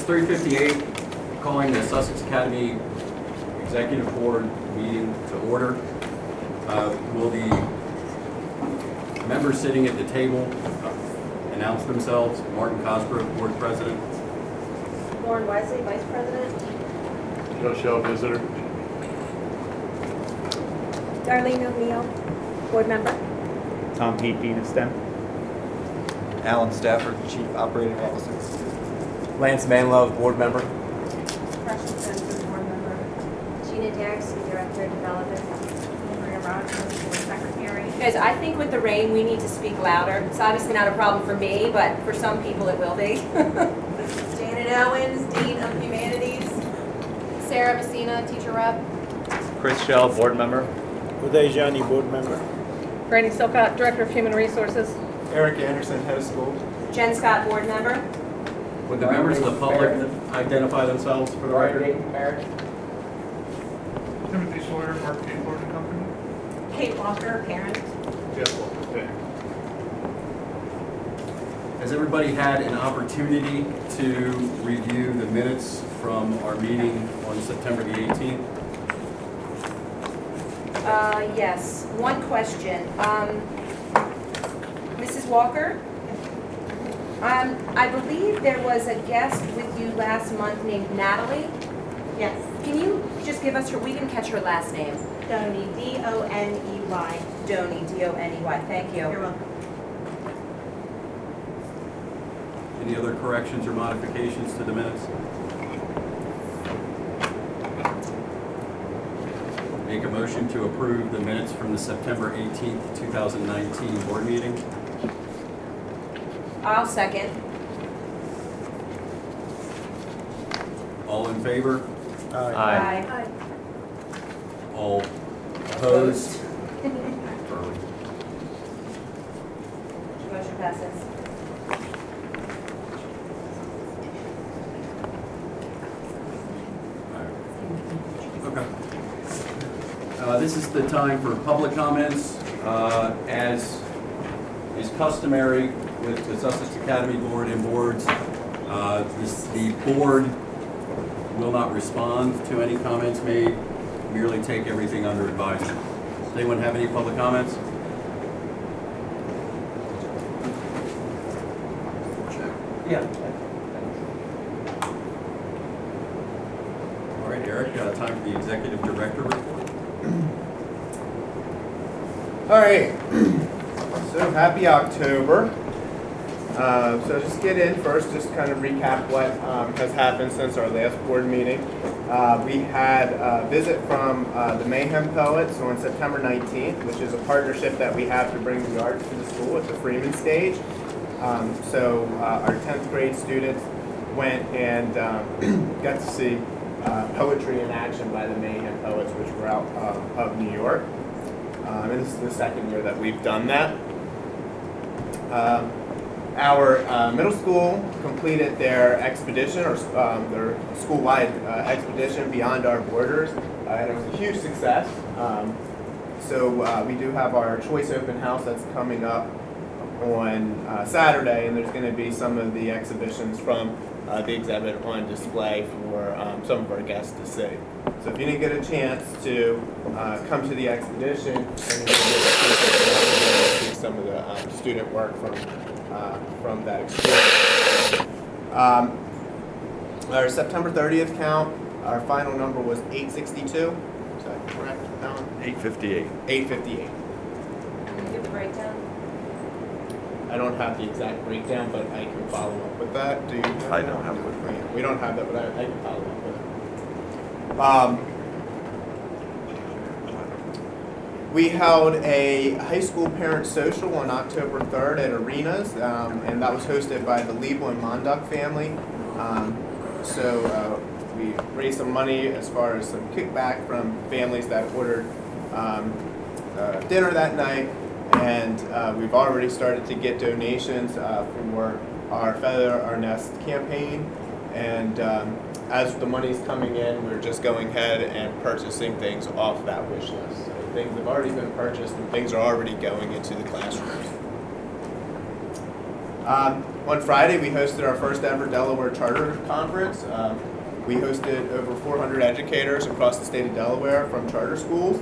It's 3:58, calling the Sussex Academy Executive Board meeting to order. Will the members sitting at the table announce themselves? Martin Cosgrove, Board President. Lauren Wisely, Vice President. Joe Shell, Visitor. Darlene O'Neill, Board Member. Tom Heap, Dean of STEM. Alan Stafford, Chief Operating Officer. Lance Manlove, Board Member. Precious Benson, Board Member. Gina Darcy, Director of Development. Maria Rogers, Board Secretary. Guys, I think with the rain, we need to speak louder. It's obviously not a problem for me, but for some people it will be. Janet Owens, Dean of Humanities. Sarah Messina, Teacher Rep. Chris Shell, Board Member. Uday Jani, Board Member. Brandy Silcott, Director of Human Resources. Eric Anderson, Head of School. Jen Scott, Board Member. Would the members of the public identify themselves for the record? Timothy Sawyer, Mark Gaylord and Company. Kate Walker, parent. Jeff Walker. Has everybody had an opportunity to review the minutes from our meeting on September the 18th? Yes. One question. Mrs. Walker? I believe there was a guest with you last month named Natalie. Yes. Can you just give us her, we didn't catch her last name. Doney, D-O-N-E-Y. Doney, D-O-N-E-Y. Thank you. You're welcome. Any other corrections or modifications to the minutes? Make a motion to approve the minutes from the September 18th, 2019 board meeting. I'll second. All in favor? Aye. All opposed? Motion passes. Okay. This is the time for public comments. As is customary with the Sussex Academy Board and boards, the board will not respond to any comments made, merely take everything under advisement. Does anyone have any public comments? Yeah. All right, Eric, time for the executive director report. All right. So happy October. So just get in first, just kind of recap what has happened since our last board meeting. We had a visit from the Mayhem Poets on September 19th, which is a partnership that we have to bring the arts to the school at the Freeman Stage. So our 10th grade students went and got to see poetry in action by the Mayhem Poets, which were out of New York. And this is the second year that we've done that. Our middle school completed their expedition, or their school-wide expedition beyond our borders, and it was a huge success. So we do have our Choice Open House that's coming up on Saturday, and there's going to be some of the exhibitions from the exhibit on display for some of our guests to see. So if you didn't get a chance to come to the expedition, and you get to see some of the student work from that experience. Our September 30th count, our final number was 862. Is that correct, Alan? 858. 858. Can you give a breakdown? I don't have the exact breakdown, but I can follow up with that. Do you have I that? don't have it with me. We don't have that, but I can follow up with it. We held a high school parent social on October 3rd at Arenas, and that was hosted by the Liebel and Monduck family. So we raised some money as far as some kickback from families that ordered dinner that night, and we've already started to get donations for our Feather Our Nest campaign. And as the money's coming in, we're just going ahead and purchasing things off that wish list. So things have already been purchased and things are already going into the classrooms. On Friday, we hosted our first ever Delaware Charter Conference. We hosted over 400 educators across the state of Delaware from charter schools.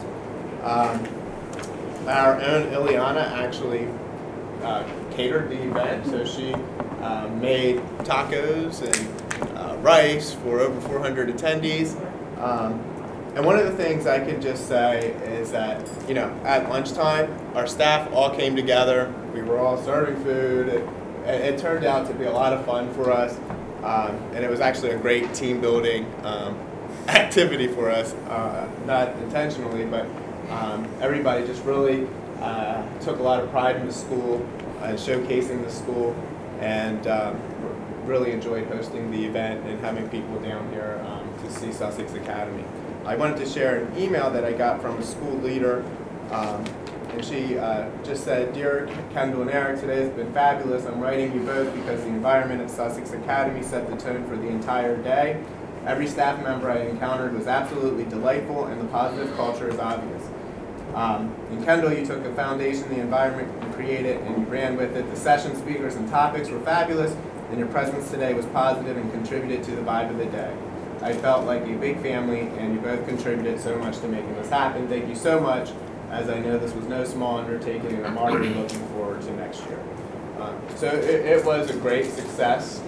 Our own Ileana actually catered the event, so she made tacos and rice for over 400 attendees. And one of the things I can just say is that, you know, at lunchtime, our staff all came together. We were all serving food. It turned out to be a lot of fun for us, and it was actually a great team building activity for us, not intentionally, but everybody just really took a lot of pride in the school and showcasing the school, and really enjoyed hosting the event and having people down here to see Sussex Academy. I wanted to share an email that I got from a school leader, and she just said, "Dear Kendall and Eric, today has been fabulous. I'm writing you both because the environment at Sussex Academy set the tone for the entire day. Every staff member I encountered was absolutely delightful, and the positive culture is obvious. In Kendall, you took a foundation, the environment you created, and you ran with it. The session speakers and topics were fabulous, and your presence today was positive and contributed to the vibe of the day. I felt like a big family, and you both contributed so much to making this happen. Thank you so much, as I know this was no small undertaking, and I'm already looking forward to next year." So it was a great success,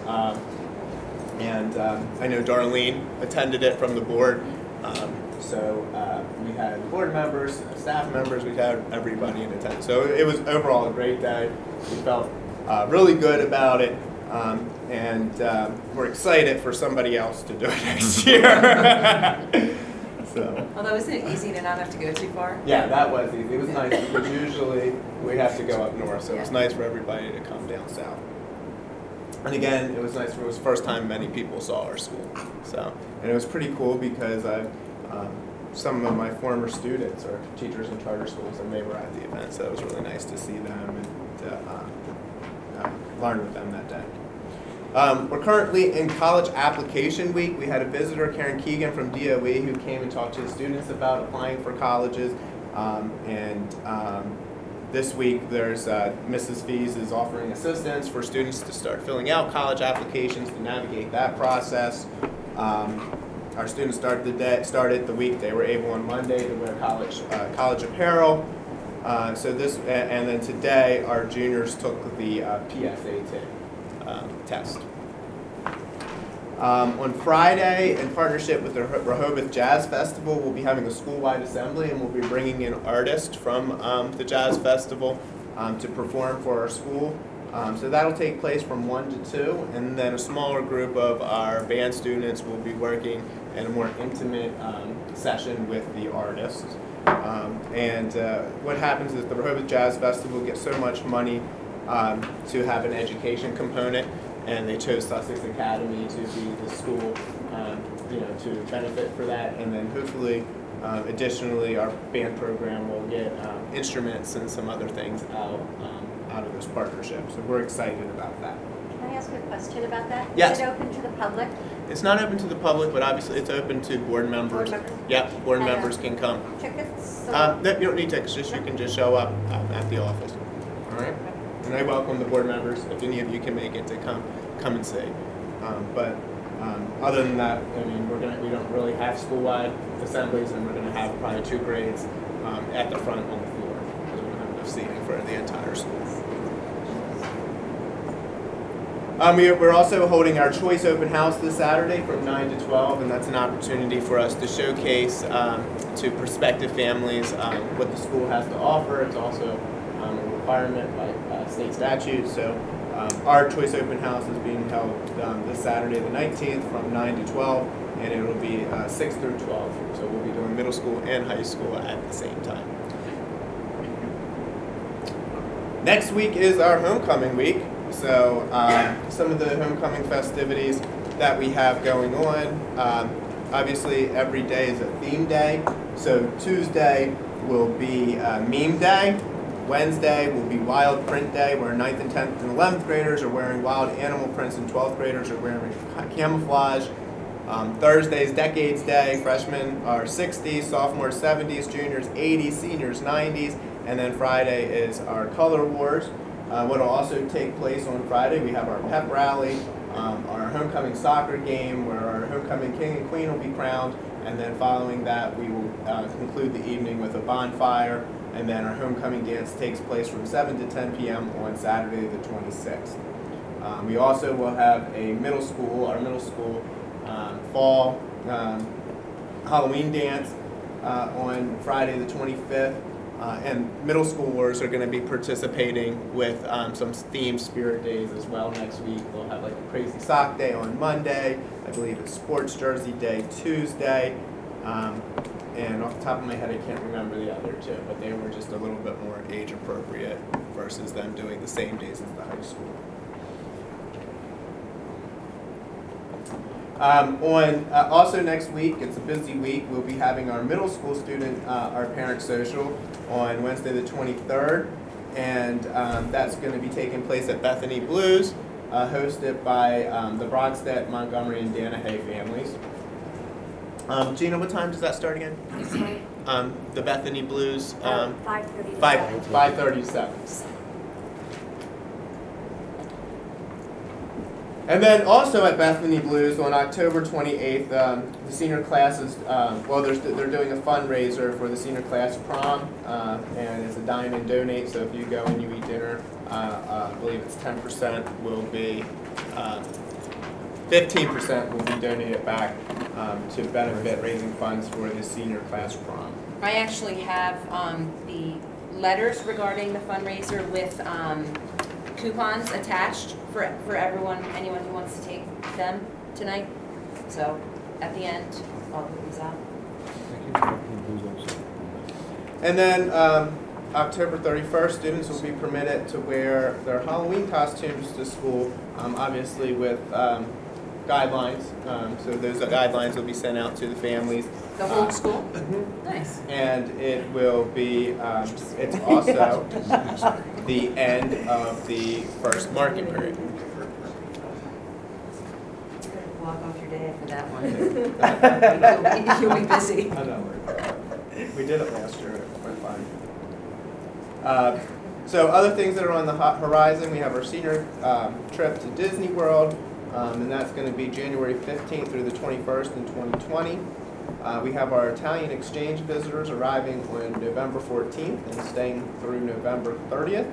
and I know Darlene attended it from the board. So we had board members, staff members, we had everybody in attendance. So it was overall a great day. We felt really good about it. And we're excited for somebody else to do it next year. So. Although, isn't it easy to not have to go too far? Yeah, that was easy. It was nice because usually we have to go up north, so it was nice for everybody to come down south. And again, it was nice. It was the first time many people saw our school. So, and it was pretty cool because some of my former students are teachers in charter schools, and they were at the event, so it was really nice to see them and learn with them that day. We're currently in college application week. We had a visitor, Karen Keegan from DOE, who came and talked to the students about applying for colleges. This week, there's Mrs. Fees is offering assistance for students to start filling out college applications to navigate that process. Our students started the week. They were able on Monday to wear college apparel. And then today, our juniors took the PSAT test. On Friday, in partnership with the Rehoboth Jazz Festival, we'll be having a school-wide assembly, and we'll be bringing in artists from the Jazz Festival to perform for our school. So that'll take place from 1 to 2, and then a smaller group of our band students will be working in a more intimate session with the artists. What happens is the Rehoboth Jazz Festival gets so much money to have an education component, and they chose Sussex Academy to be the school, to benefit for that. And then hopefully, additionally, our band program will get instruments and some other things out of this partnership. So we're excited about that. Can I ask a question about that? Yes. Is it open to the public? It's not open to the public, but obviously it's open to board members. Board members? Yep, board members can come. Tickets? No, you don't need tickets, you can just show up at the office. All right? And I welcome the board members, if any of you can make it, to come and see. Other than that, I mean, we don't really have school-wide assemblies, and we're gonna have probably 2 grades at the front on the floor, because we don't have enough seating for the entire school. We're also holding our Choice Open House this Saturday from 9 to 12, and that's an opportunity for us to showcase to prospective families what the school has to offer. It's also a requirement by state statute. So our Choice Open House is being held this Saturday the 19th from 9 to 12, and it will be 6 through 12. So we'll be doing middle school and high school at the same time. Next week is our homecoming week. So some of the homecoming festivities that we have going on, obviously every day is a theme day. So Tuesday will be meme day. Wednesday will be wild print day, where 9th and 10th and 11th graders are wearing wild animal prints, and 12th graders are wearing camouflage. Thursday is Decades Day. Freshmen are 60s, sophomores 70s, juniors 80s, seniors 90s. And then Friday is our Color Wars. What will also take place on Friday, we have our pep rally, our homecoming soccer game where our homecoming king and queen will be crowned, and then following that we will conclude the evening with a bonfire, and then our homecoming dance takes place from 7 to 10 p.m. on Saturday the 26th. We also will have a our middle school fall Halloween dance on Friday the 25th. And middle schoolers are going to be participating with some themed spirit days as well next week. We'll have like a crazy sock day on Monday. I believe it's sports jersey day Tuesday. And off the top of my head, I can't remember the other two, but they were just a little bit more age appropriate versus them doing the same days as the high school. Also next week, it's a busy week, we'll be having our middle school student, our parent social on Wednesday the 23rd, and that's going to be taking place at Bethany Blues, hosted by the Brockstedt, Montgomery, and Danahay families. Gina, what time does that start again? The Bethany Blues? 5:30. 5:37. And then also at Bethany Blues on October 28th, the senior classes, they're doing a fundraiser for the senior class prom, and it's a dine and donate, so if you go and you eat dinner, I believe it's 10% will be, 15% will be donated back to benefit raising funds for the senior class prom. I actually have the letters regarding the fundraiser with coupons attached for anyone who wants to take them tonight. So at the end, I'll put these out. And then October 31st, students will be permitted to wear their Halloween costumes to school, obviously with guidelines. So those guidelines will be sent out to the families. The whole school? Mm-hmm. Nice. And it will be, it's also the end of the first market period. Walk off your day after that one. You'll be busy. I know, we did it last year, it went fine. So other things that are on the horizon, we have our senior trip to Disney World, and that's going to be January 15th through the 21st in 2020. We have our Italian exchange visitors arriving on November 14th and staying through November 30th.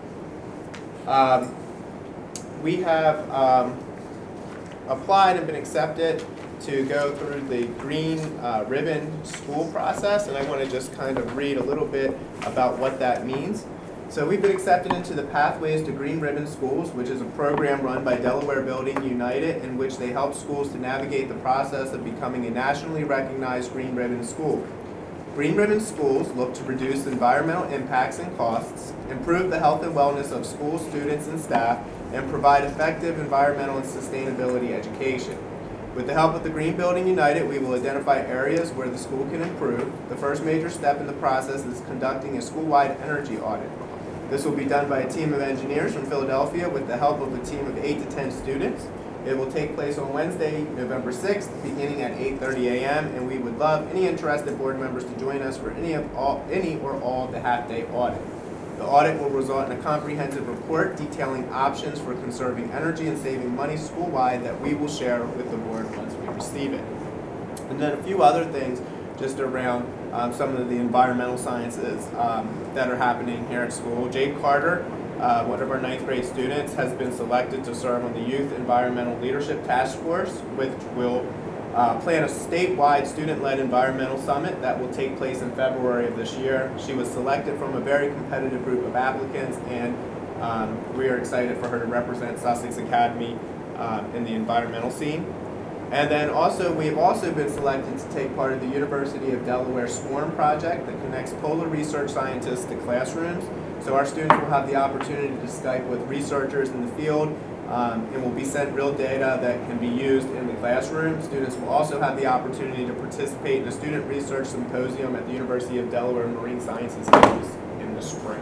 We have applied and been accepted to go through the Green Ribbon School process, and I want to just kind of read a little bit about what that means. So we've been accepted into the Pathways to Green Ribbon Schools, which is a program run by Delaware Building United in which they help schools to navigate the process of becoming a nationally recognized Green Ribbon school. Green Ribbon schools look to reduce environmental impacts and costs, improve the health and wellness of school students and staff, and provide effective environmental and sustainability education. With the help of the Green Building United, we will identify areas where the school can improve. The first major step in the process is conducting a school-wide energy audit. This will be done by a team of engineers from Philadelphia with the help of a team of 8 to 10 students. It will take place on Wednesday, November 6th, beginning at 8:30 a.m., and we would love any interested board members to join us for any or all of the half-day audit. The audit will result in a comprehensive report detailing options for conserving energy and saving money school-wide that we will share with the board once we receive it. And then a few other things just around some of the environmental sciences that are happening here at school. Jake Carter, one of our 9th grade students, has been selected to serve on the Youth Environmental Leadership Task Force, which will plan a statewide student-led environmental summit that will take place in February of this year. She was selected from a very competitive group of applicants, and we are excited for her to represent Sussex Academy in the environmental scene. And then also, we have also been selected to take part of the University of Delaware SWARM project that connects polar research scientists to classrooms. So our students will have the opportunity to Skype with researchers in the field and will be sent real data that can be used in the classroom. Students will also have the opportunity to participate in a student research symposium at the University of Delaware Marine Sciences campus in the spring.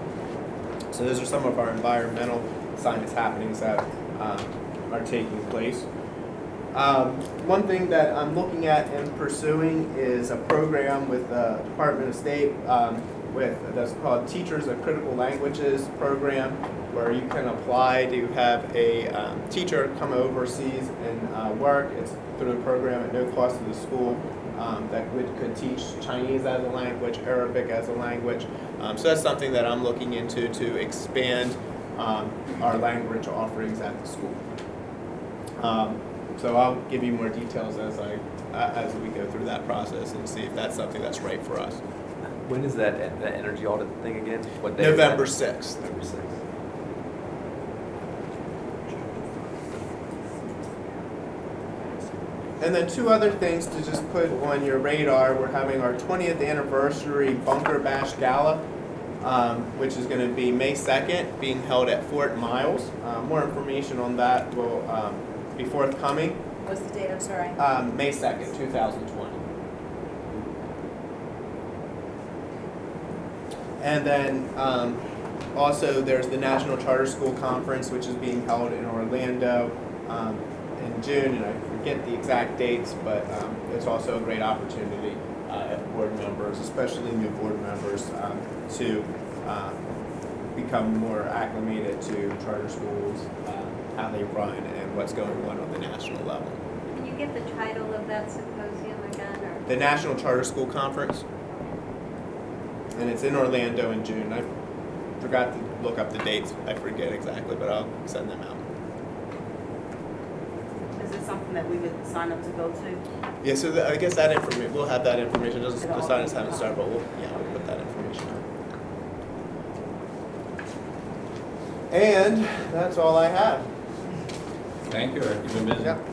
So those are some of our environmental science happenings that are taking place. One thing that I'm looking at and pursuing is a program with the Department of State that's called Teachers of Critical Languages program, where you can apply to have a teacher come overseas and work. It's through a program at no cost to the school that could teach Chinese as a language, Arabic as a language. So that's something that I'm looking into to expand our language offerings at the school. So I'll give you more details as we go through that process and see if that's something that's right for us. When is that energy audit thing again? What day is November that? 6th. November 6th. And then two other things to just put on your radar. We're having our 20th anniversary Bunker Bash Gala, which is going to be May 2nd, being held at Fort Miles. More information on that will be forthcoming. What's the date, I'm sorry? May 2nd, 2020. And then also there's the National Charter School Conference, which is being held in Orlando in June, and I forget the exact dates, but it's also a great opportunity at board members, especially new board members, to become more acclimated to charter schools, how they run, and what's going on the national level. Can you give the title of that symposium again, or? The National Charter School Conference, and it's in Orlando in June. I forgot to look up the dates. I forget exactly, but I'll send them out. Is it something that we would sign up to go to? Yeah, so I guess that information, we'll have that information. The sign-ups haven't started, but we'll put that information out. And that's all I have. Thank you, Eric. You've been busy. Yep.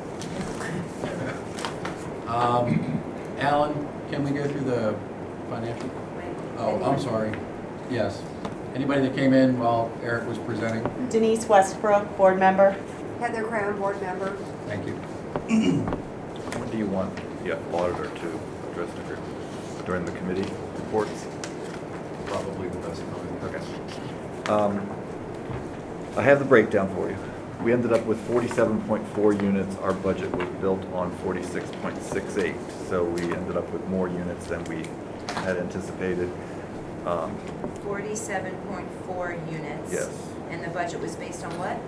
Alan, can we go through the financial? Oh, I'm sorry. Yes. Anybody that came in while Eric was presenting? Denise Westbrook, board member. Heather Crown, board member. Thank you. What do you want the auditor to address during the committee reports? Probably the best time. Okay. I have the breakdown for you. We ended up with 47.4 units. Our budget was built on 46.68, so we ended up with more units than we had anticipated. 47.4 units. Yes. And the budget was based on what?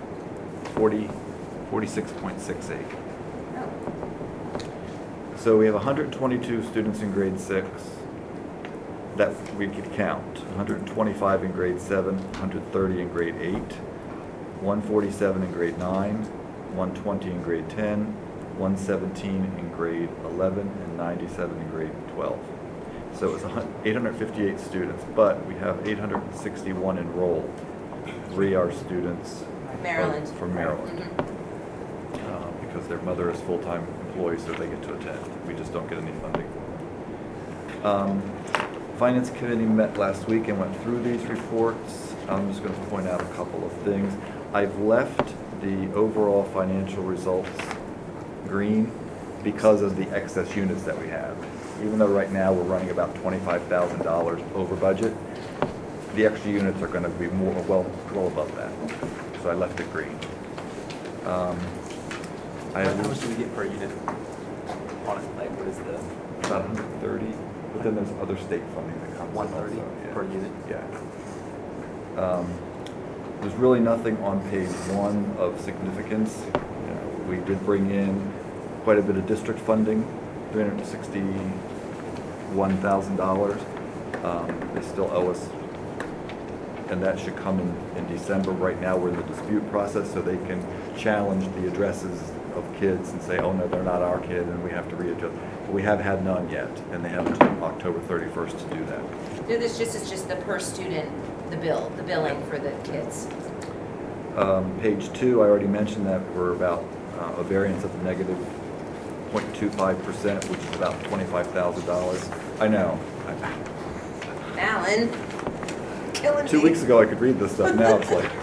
46.68. Oh, So we have 122 students in grade 6 that we could count. 125 in grade 7, 130 in grade 8, 147 in grade 9, 120 in grade 10, 117 in grade 11, and 97 in grade 12. So it's 858 students, but we have 861 enrolled. 3 are students Maryland. from Maryland. Mhm. Because their mother is full-time employee, so they get to attend. We just don't get any funding. Finance Committee met last week and went through these reports. I'm just going to point out a couple of things. I've left the overall financial results green because of the excess units that we have. Even though right now we're running about $25,000 over budget, the extra units are going to be more well above that. So I left it green. How much do we get per unit on it? Like, what is the About 130, but then there's other state funding that comes. 130 also, yeah. per unit? Yeah. There's really nothing on page 1 of significance. You know, we did bring in quite a bit of district funding, $361,000. They still owe us, and that should come in December. Right now, we're in the dispute process, so they can challenge the addresses of kids and say, oh no, they're not our kid, and we have to readjust. But we have had none yet, and they have until October 31st to do that. No, this is just the per student, the billing for the kids. Page 2, I already mentioned that we're about a variance of negative 0.25%, which is about $25,000. I know. Alan, killing me. 2 weeks ago I could read this stuff, now it's like...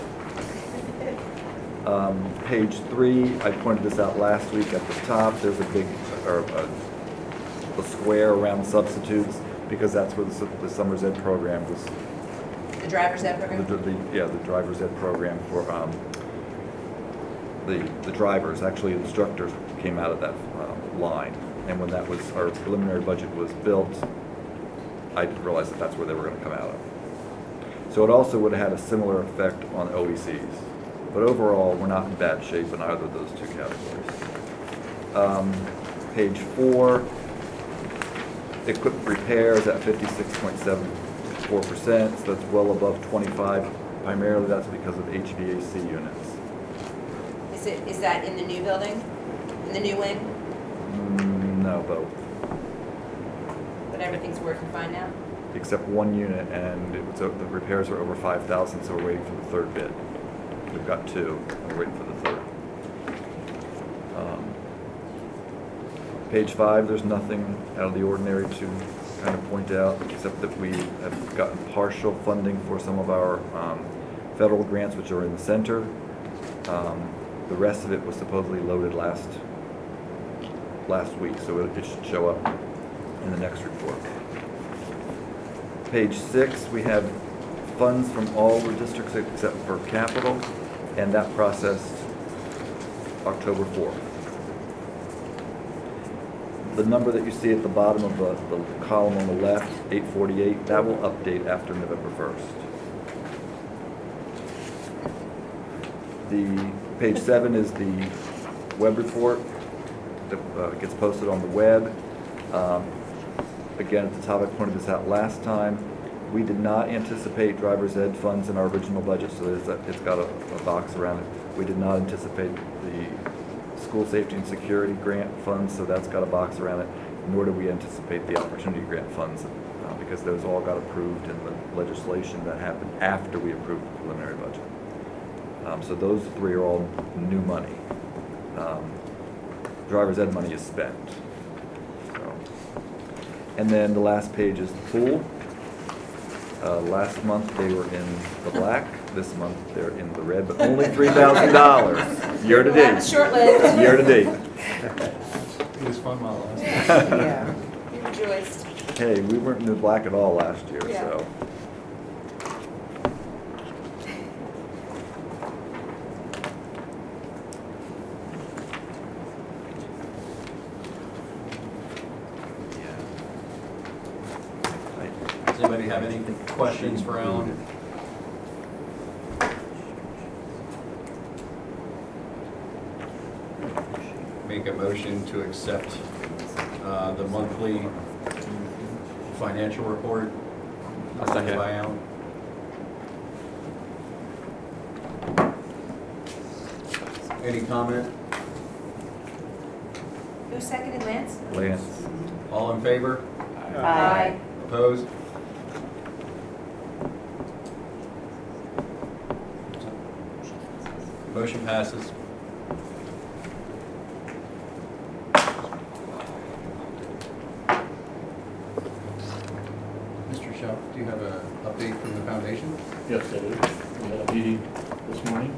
Page 3, I pointed this out last week at the top. There's a big, or a square around substitutes, because that's where the Summer's Ed program was. The driver's ed program? The driver's ed program for the drivers, actually instructors came out of that line. And when that was, our preliminary budget was built, I didn't realize that that's where they were gonna come out of. So it also would have had a similar effect on OECs. But overall, we're not in bad shape in either of those two categories. Page 4, equipment repairs at 56.74%, so that's well above 25. Primarily, that's because of HVAC units. Is that in the new building? In the new wing? No, both. But everything's working fine now? Except one unit, and the repairs are over 5,000, so we're waiting for the third bid. We've got 2, and we're waiting for the third. Page 5, there's nothing out of the ordinary to kind of point out, except that we have gotten partial funding for some of our federal grants, which are in the center. The rest of it was supposedly loaded last week, so it should show up in the next report. Page 6, we have funds from all the districts except for capital, and that processed October 4th. The number that you see at the bottom of the column on the left, 848, that will update after November 1st. Page 7 is the web report that gets posted on the web. Again, at the top, I pointed this out last time. We did not anticipate driver's ed funds in our original budget, so it's got a box around it. We did not anticipate the school safety and security grant funds, so that's got a box around it. Nor did we anticipate the opportunity grant funds, because those all got approved in the legislation that happened after we approved the preliminary budget. So those 3 are all new money. Driver's ed money is spent. And then the last page is the pool. Last month they were in the black. This month they're in the red, but only $3,000 year to That was date. short-lived. Year to date. It was fun while it lasted. Yeah. You rejoiced. Hey, we weren't in the black at all last year, Yeah. so. Does anybody have any questions for Alan? Make a motion to accept the monthly financial report. I'll second. By Alan. Any comment? Who seconded Lance? Lance. All in favor? Aye. Opposed? Motion passes. Mr. Schaub, do you have an update from the foundation? Yes, I do. We had a meeting this morning.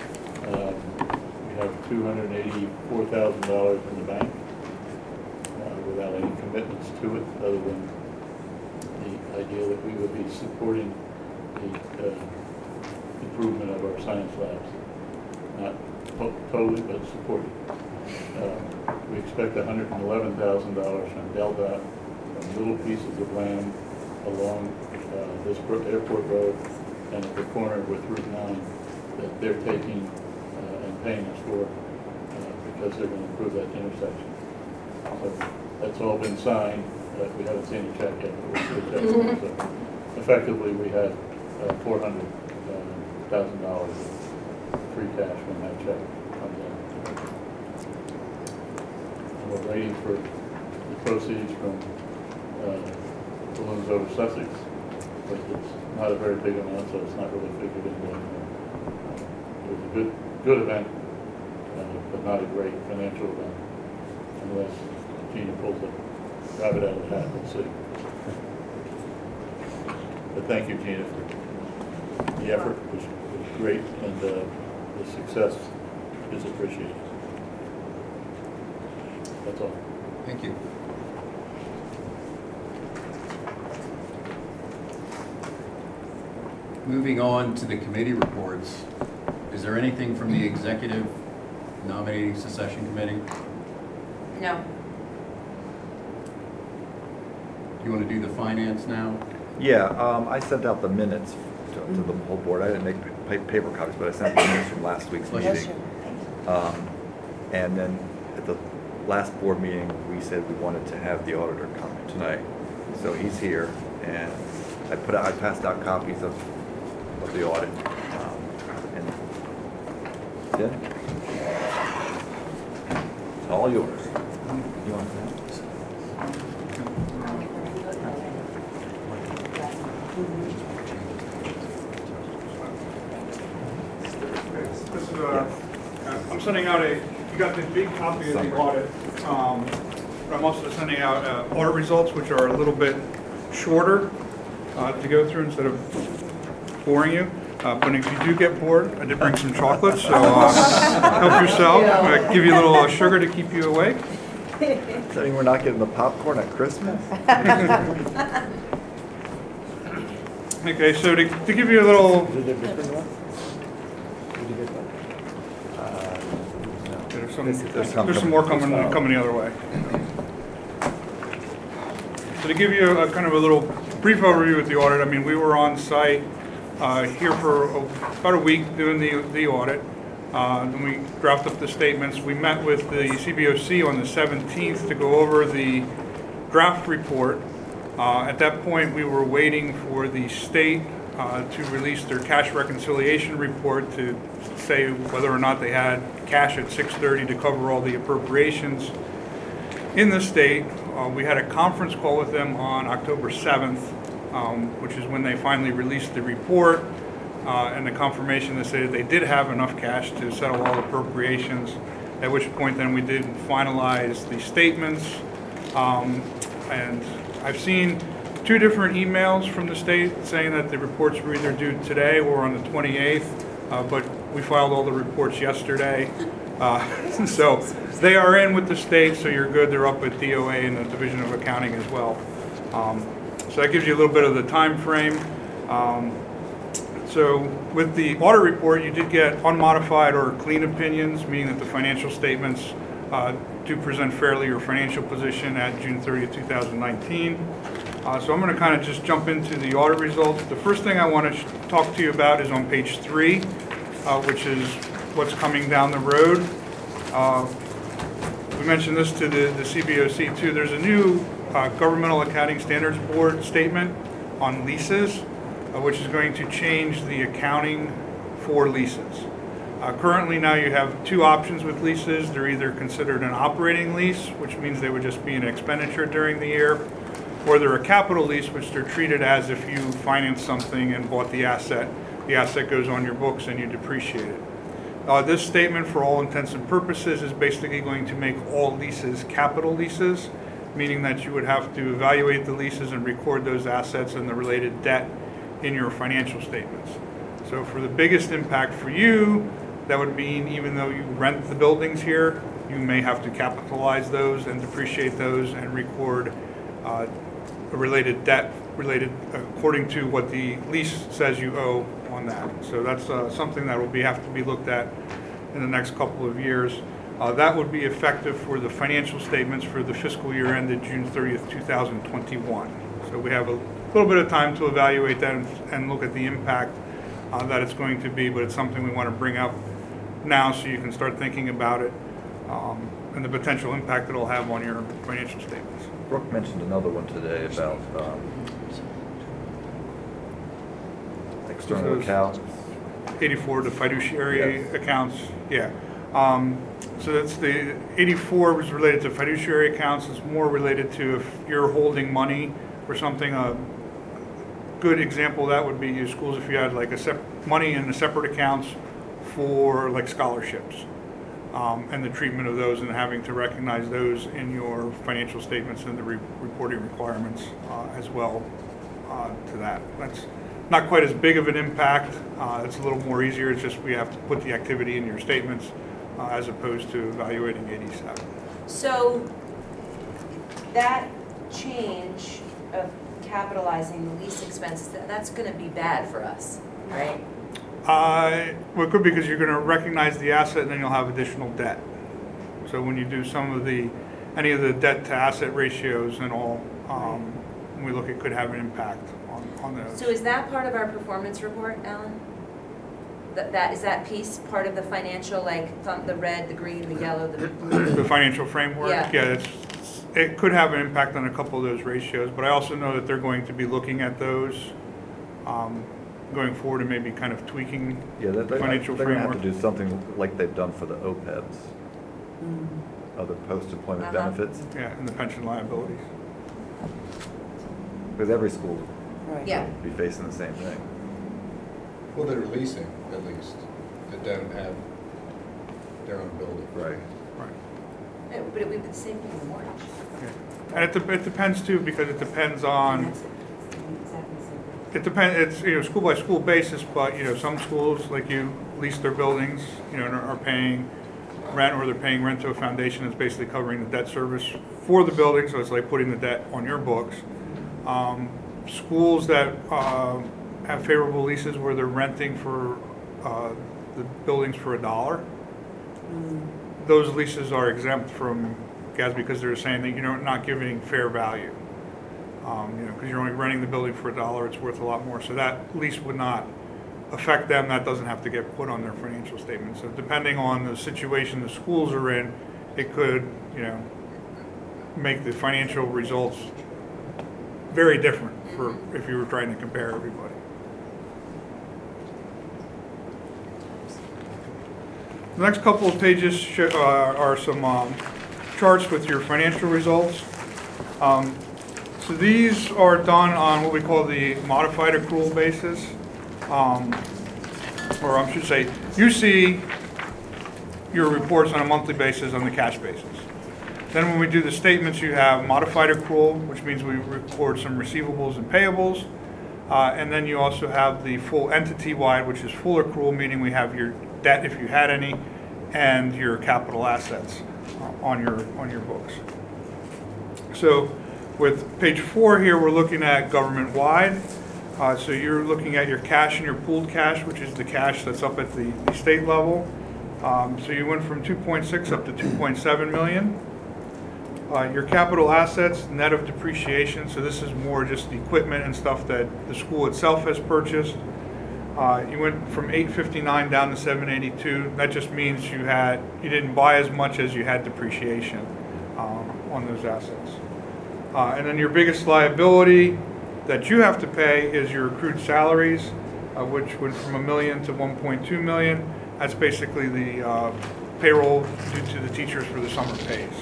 We have $284,000 in the bank without any commitments to it, other than the idea that we would be supporting the improvement of our science labs. Not totally, but supporting. We expect $111,000 from DelDOT, from little pieces of land along this airport road and at the corner with Route 9 that they're taking and paying us for because they're going to improve that intersection. So that's all been signed. We haven't seen a check yet, but we'll see a check. So effectively, we had $400,000 of free cash when that check comes in. And we're waiting for the proceeds from Balloons Over Sussex, but it's not a very big amount, so it's not really figured in there. It was a good event, but not a great financial event, unless Gina pulls the rabbit out of the hat. We'll see. But thank you, Gina, for the effort. It was great, and the success is appreciated. That's all. Thank you. Moving on to the committee reports, is there anything from the executive nominating succession committee? No. You want to do the finance now? Yeah, I sent out the minutes to the whole board. I didn't make paper copies, but I sent the minutes from last week's Yes, meeting. And then at the last board meeting, we said we wanted to have the auditor come tonight. So he's here, and I passed out copies of the audit. And then, it's all yours. You want that? This is I'm sending out you got the big copy of the audit. But I'm also sending out audit results, which are a little bit shorter to go through instead of boring you. But if you do get bored, I did bring some chocolates, so help yourself. Give you a little sugar to keep you awake. Does that mean we're not getting the popcorn at Christmas? Okay, so to give you a little, there's some more coming the other way. So to give you a kind of a little brief overview with the audit, I mean, we were on site here for about a week doing the audit. Then we drafted up the statements. We met with the CBOC on the 17th to go over the draft report. At that point, we were waiting for the state to release their cash reconciliation report to say whether or not they had cash at 6:30 to cover all the appropriations in the state. We had a conference call with them on October 7th, which is when they finally released the report and the confirmation that said they did have enough cash to settle all appropriations, at which point then we did finalize the statements. And I've seen 2 different emails from the state saying that the reports were either due today or on the 28th, but we filed all the reports yesterday. So they are in with the state, so you're good. They're up at DOA and the Division of Accounting as well. So that gives you a little bit of the time frame. So with the audit report, you did get unmodified or clean opinions, meaning that the financial statements do present fairly your financial position at June 30th, 2019. So I'm going to kind of just jump into the audit results. The first thing I want to talk to you about is on page 3, which is what's coming down the road. We mentioned this to the CBOC too. There's a new Governmental Accounting Standards Board statement on leases, which is going to change the accounting for leases. Currently now you have 2 options with leases. They're either considered an operating lease, which means they would just be an expenditure during the year, or they're a capital lease, which they're treated as if you financed something and bought the asset. The asset goes on your books and you depreciate it. This statement, for all intents and purposes, is basically going to make all leases capital leases, meaning that you would have to evaluate the leases and record those assets and the related debt in your financial statements. So for the biggest impact for you, that would mean even though you rent the buildings here, you may have to capitalize those and depreciate those and record a related debt related according to what the lease says you owe on that. So that's something that will have to be looked at in the next couple of years. That would be effective for the financial statements for the fiscal year ended June 30th, 2021. So we have a little bit of time to evaluate that and look at the impact that it's going to be, but it's something we want to bring up now so you can start thinking about it and the potential impact it'll have on your financial statements. Brooke mentioned another one today about external accounts. 84, the fiduciary accounts, yeah. So that's the 84 was related to fiduciary accounts. It's more related to if you're holding money for something. A good example of that would be your schools if you had like money in a separate accounts for like scholarships and the treatment of those and having to recognize those in your financial statements and the reporting requirements as well to that. That's not quite as big of an impact. It's a little more easier. It's just we have to put the activity in your statements as opposed to evaluating 87. So that change of capitalizing the lease expenses, that's going to be bad for us, right? Well, it could be because you're going to recognize the asset and then you'll have additional debt. So when you do any of the debt to asset ratios and all, we look at could have an impact on those. So is that part of our performance report, Alan? Is that piece part of the financial, like the red, the green, the yellow, the blue? The financial framework? Yeah. It could have an impact on a couple of those ratios, but I also know that they're going to be looking at those going forward and maybe kind of tweaking the financial they're going to framework. have to do something like they've done for the OPEBs, other post-employment benefits, Yeah, and the pension liabilities. because every school Yeah. will be facing the same thing. Well, they're leasing, at least. That don't have their own building. Right. Yeah, but it would be the same thing in the mortgage. And it depends too, because it depends on, it's, school by school basis, but, some schools, like you, lease their buildings, and are paying rent, or they're paying rent to a foundation that's basically covering the debt service for the building, so it's like putting the debt on your books. Schools that have favorable leases where they're renting for the buildings for $1, those leases are exempt from GASB because they're saying that you're not giving fair value. Because you're only renting the building for $1, it's worth a lot more. So that lease would not affect them. That doesn't have to get put on their financial statement. So depending on the situation the schools are in, it could, make the financial results very different for if you were trying to compare everybody. The next couple of pages are some charts with your financial results. So these are done on what we call the modified accrual basis. Or I should say, you see your reports on a monthly basis on the cash basis. Then when we do the statements, you have modified accrual, which means we record some receivables and payables. And then you also have the full entity-wide, which is full accrual, meaning we have your debt, if you had any, and your capital assets on your books. So with page 4 here, we're looking at government-wide. So you're looking at your cash and your pooled cash, which is the cash that's up at the state level. So you went from 2.6 up to 2.7 million. Your capital assets, net of depreciation, so this is more just the equipment and stuff that the school itself has purchased. You went from 859 down to 782. That just means you didn't buy as much as you had depreciation on those assets. And then your biggest liability that you have to pay is your accrued salaries, which went from $1 million to 1.2 million. That's basically the payroll due to the teachers for the summer pays.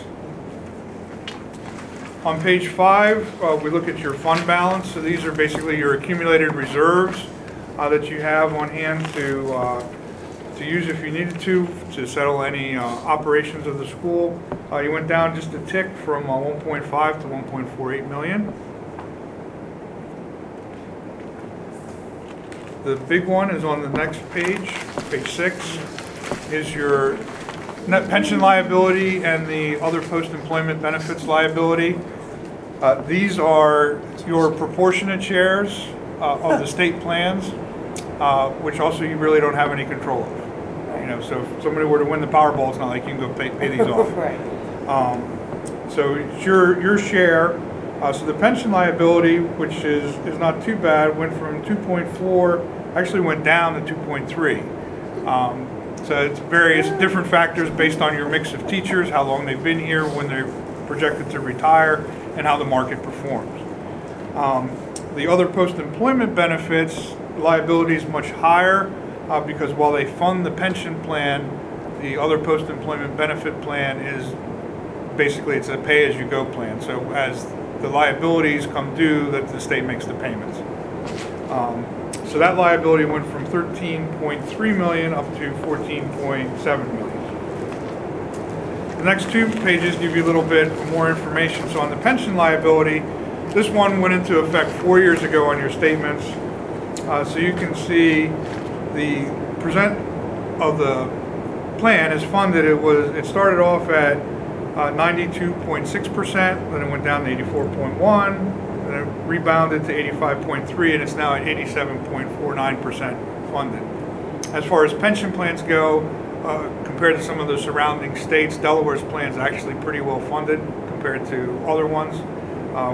On page 5, we look at your fund balance. So these are basically your accumulated reserves that you have on hand to use if you needed to settle any operations of the school. You went down just a tick from 1.5 to 1.48 million. The big one is on the next page, page 6, is your net pension liability and the other post-employment benefits liability. These are your proportionate shares of the state plans, which also you really don't have any control of. So if somebody were to win the Powerball, it's not like you can go pay these off. Right. So it's your share. So the pension liability, which is not too bad, went from 2.4, actually went down to 2.3. So it's various different factors based on your mix of teachers, how long they've been here, when they're projected to retire, and how the market performs. The other post-employment benefits liability is much higher because while they fund the pension plan, the other post-employment benefit plan is basically it's a pay-as-you-go plan. So as the liabilities come due, that the state makes the payments. So that liability went from 13.3 million up to 14.7 million. The next 2 pages give you a little bit more information. So on the pension liability, this one went into effect 4 years ago on your statements. So you can see the percent of the plan is funded. It started off at 92.6%, then it went down to 84.1, then it rebounded to 85.3, and it's now at 87.49% funded. As far as pension plans go, compared to some of the surrounding states, Delaware's plan is actually pretty well funded compared to other ones.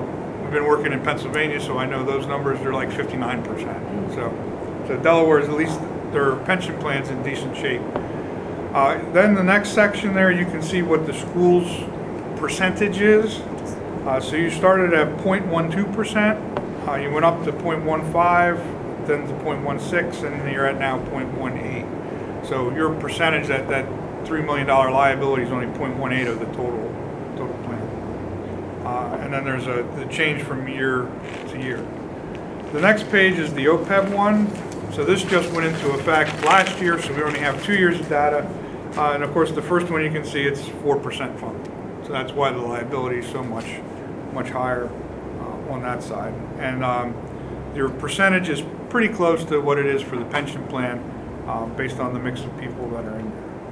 I've been working in Pennsylvania, so I know those numbers are like 59%. So Delaware is at least their pension plan's in decent shape. Then the next section there, you can see what the school's percentage is. So you started at 0.12%, you went up to 0.15, then to 0.16, and you're at now 0.18. So your percentage, that $3 million liability is only 0.18 of the total plan. And then there's the change from year to year. The next page is the OPEB one. So this just went into effect last year, so we only have 2 years of data. And of course, the first one you can see it's 4% funded. So that's why the liability is so much higher on that side. And your percentage is pretty close to what it is for the pension plan based on the mix of people that are in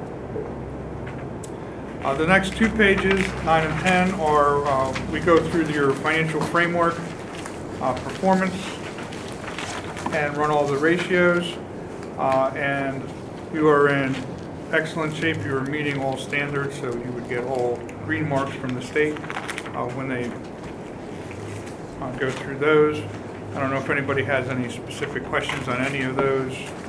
there. The next 2 pages, 9 and 10, are we go through your financial framework, performance, and run all the ratios. And you are in excellent shape. You are meeting all standards, so you would get all green marks from the state when they go through those. I don't know if anybody has any specific questions on any of those.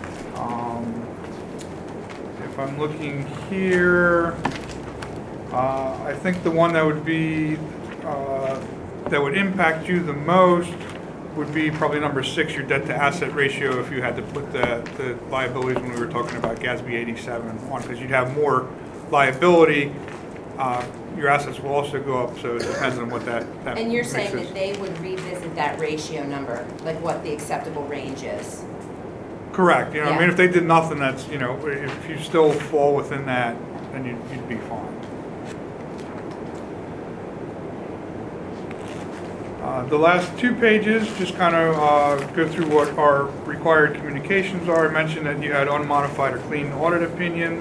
If I'm looking here, I think the one that would be that would impact you the most would be probably number 6, your debt to asset ratio, if you had to put the liabilities when we were talking about GASB 87 on, because you'd have more liability. Your assets will also go up, so it depends on what that And you're mix saying is. that they would revisit that ratio number, like what the acceptable range is? Correct. I mean, Yeah. if they did nothing, that's, if you still fall within that, then you'd be fine. The last 2 pages just kind of go through what our required communications are. I mentioned that you had unmodified or clean audit opinions.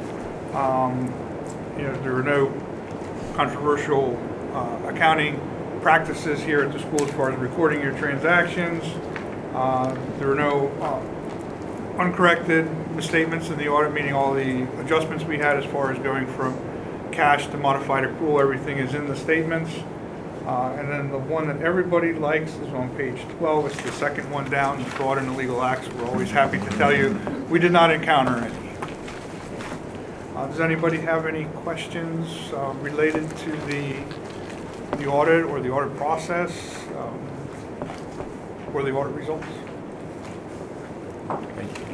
There were no controversial accounting practices here at the school as far as recording your transactions. There were no uncorrected misstatements in the audit, meaning all the adjustments we had as far as going from cash to modified accrual, everything is in the statements. And then the one that everybody likes is on page 12. It's the second one down, the fraud and illegal acts. We're always happy to tell you we did not encounter any. Does anybody have any questions related to the audit or the audit process or the audit results? Thank you.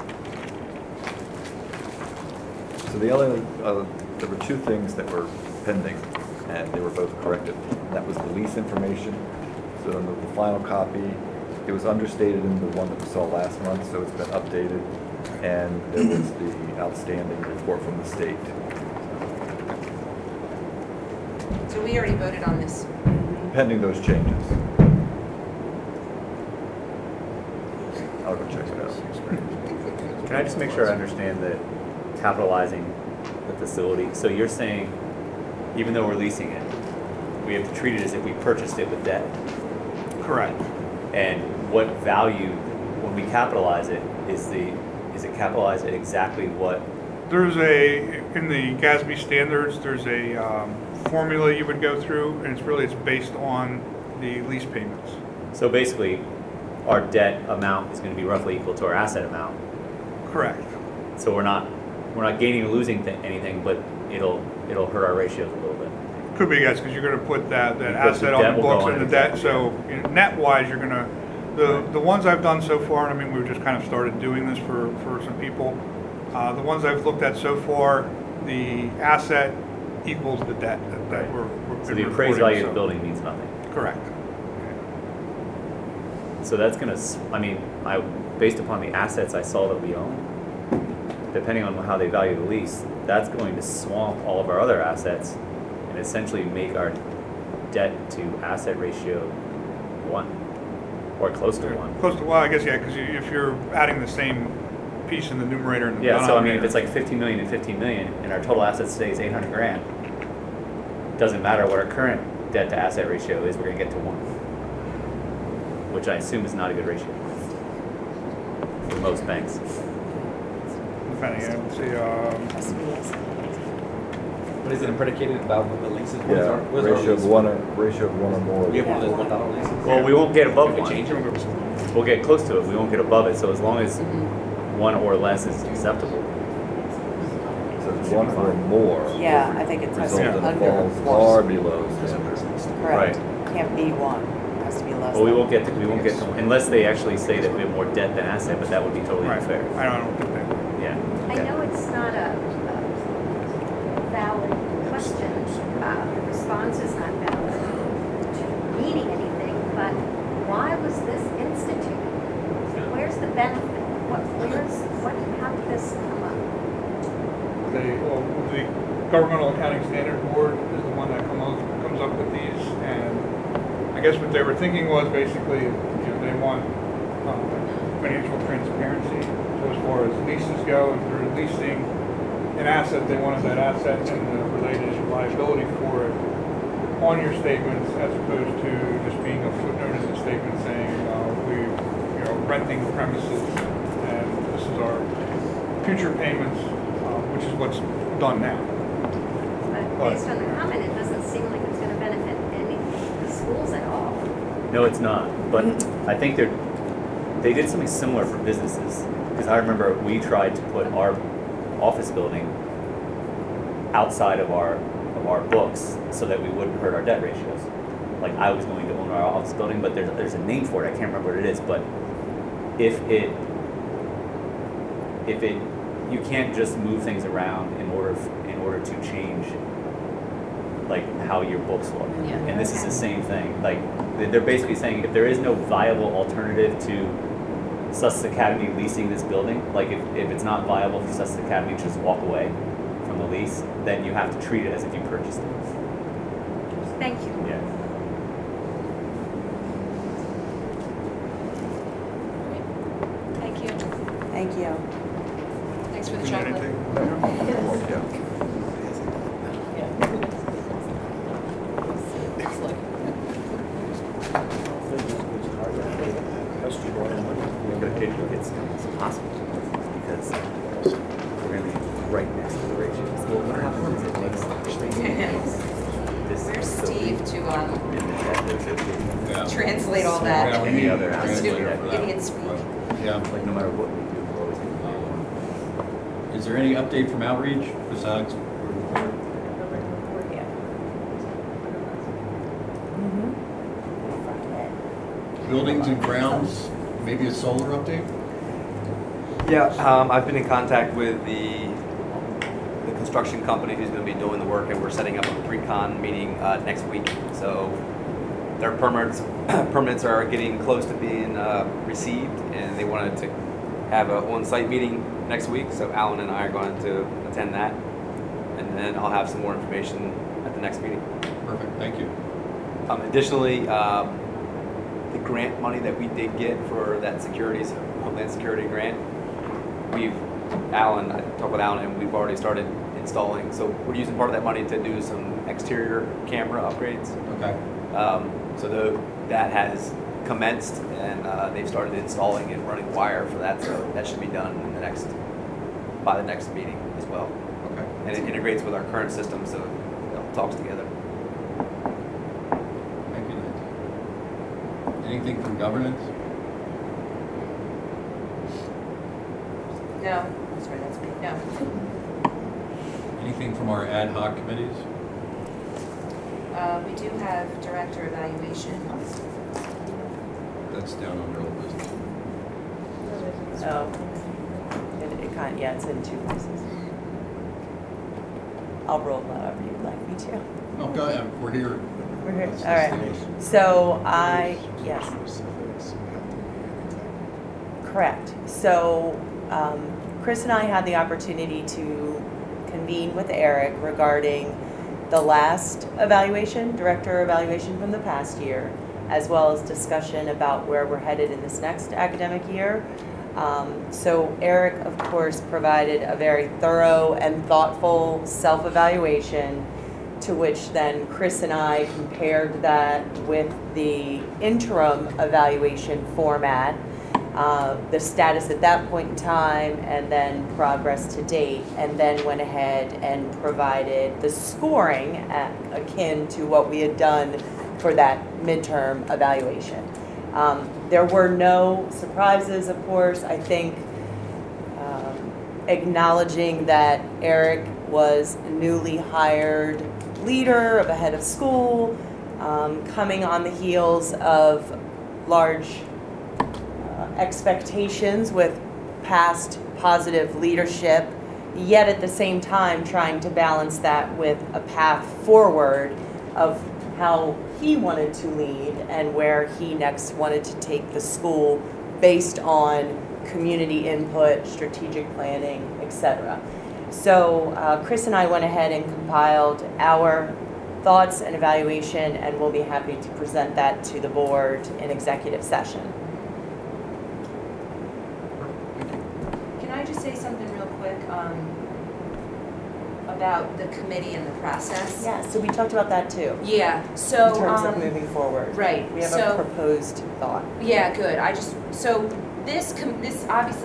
So there were 2 things that were pending, and they were both corrected. That was the lease information. So in the final copy, it was understated in the one that we saw last month, so it's been updated. And there was the outstanding report from the state. So we already voted on this. Pending those changes. I'll go check it out. Can I just make sure I understand that capitalizing the facility? So you're saying, even though we're leasing it, we have to treat it as if we purchased it with debt? Correct. And what value, when we capitalize it, is it capitalized at exactly what? There's in the GASB standards, there's a formula you would go through, and it's based on the lease payments. So basically, our debt amount is going to be roughly equal to our asset amount. Correct. So we're not gaining or losing anything, but it'll hurt our ratios a little bit. Could be, yes, because you're going to put that Because asset the on debt the will go books on and the it, debt. exactly, So net-wise, you're going to, the ones I've done so far, and I mean, we've just kind of started doing this for some people. The ones I've looked at so far, the asset equals the debt that we're So the appraised value of the building means nothing. Correct. So that's going to, based upon the assets I saw that we own, depending on how they value the lease, that's going to swamp all of our other assets and essentially make our debt to asset ratio 1 or close to 1. Close to, well, I guess, yeah, because if you're adding the same piece in the numerator and the Yeah, so denominator. if it's like 15 million and 15 million and our total assets today is 800 grand, doesn't matter what our current debt to asset ratio is, we're going to get to 1, which I assume is not a good ratio for most banks. Depending, let's see, What is it predicated about what the leases? What is Yeah, our, what is our ratio lease? of one or more. We have one of those $1 leases? Well, we won't get above We can one. change them, or We'll get close to it, we won't get above it, so as long as one or less is acceptable. It says one or more. Yeah, I think it's Result in under falls one. far below standard. Correct. Can't be one, it has to be less. Well, we than. won't get to, unless they actually say that we have more debt than asset, but that would be totally Right. unfair. I don't think that. Yeah. I know it's not a valid question, the response is not valid to meaning anything, but why was this instituted? Where's the benefit? How did this come up? The Governmental Accounting Standard Board is the one that comes up with these, and I guess what they were thinking was basically, they want financial transparency. So as far as leases go, if they're leasing an asset, they wanted that asset and the related liability for it on your statements, as opposed to just being a footnote in the statement saying, renting the premises, and this is our future payments, which is what's done now. But based on the comment, it doesn't seem like it's going to benefit any of the schools at all. No, it's not, but I think they did something similar for businesses, because I remember we tried to put our office building outside of our books so that we wouldn't hurt our debt ratios. Like, I was going to own our office building, but there's a name for it, I can't remember what it is, but if you can't just move things around in order to change like how your books look. Yeah. And this is the same thing. Like, they're basically saying if there is no viable alternative to Sussex Academy leasing this building, like if it's not viable for Sussex Academy to just walk away from the lease, then you have to treat it as if you purchased it. Thank you. Yeah. Thank you. Thank you. Thanks for the You need chocolate. anything? It's impossible because we're going to be right next to the ratios. Well, what happens is it makes this. Where's Steve to Yeah. translate all Yeah, that we Any need other a aspect translator of for that. that. idiot speak? Yeah. Like, no matter what we do, we're always going to be Is there any update from outreach besides? Buildings and grounds, maybe a solar update? Yeah, I've been in contact with the construction company who's going to be doing the work, and we're setting up a pre-con meeting next week. So their permits are getting close to being received, and they wanted to have an on-site meeting next week. So Alan and I are going to attend that, and then I'll have some more information at the next meeting. Perfect, thank you. Additionally, the grant money that we did get for that Homeland Security grant, I talked with Alan, and we've already started installing. So we're using part of that money to do some exterior camera upgrades. Okay. So that has commenced, and they've started installing and running wire for that. So that should be done by the next meeting as well. Okay. And it integrates with our current system, so it all talks together. Thank you, Nancy. Anything from governance? No. Sorry, that's me. No. Anything from our ad hoc committees? We do have director evaluation. That's down under old business. Oh, it's in two places. I'll roll however you'd like me to. Oh, go ahead, we're here. We're here. Let's All right. do this. So yes. Correct. So Chris and I had the opportunity to convene with Eric regarding the last evaluation, director evaluation from the past year, as well as discussion about where we're headed in this next academic year. So Eric, of course, provided a very thorough and thoughtful self-evaluation, to which then Chris and I compared that with the interim evaluation format the status at that point in time, and then progress to date, and then went ahead and provided the scoring akin to what we had done for that midterm evaluation. There were no surprises, of course. I think acknowledging that Eric was a newly hired leader of a head of school, coming on the heels of large expectations with past positive leadership, yet at the same time trying to balance that with a path forward of how he wanted to lead and where he next wanted to take the school based on community input, strategic planning, etc. So Chris and I went ahead and compiled our thoughts and evaluation, and we'll be happy to present that to the board in executive session. Can I just say something real quick about the committee and the process? Yeah, so we talked about that too. Yeah, so. In terms of moving forward. Right, We have so. a proposed thought. Yeah, good. So this obviously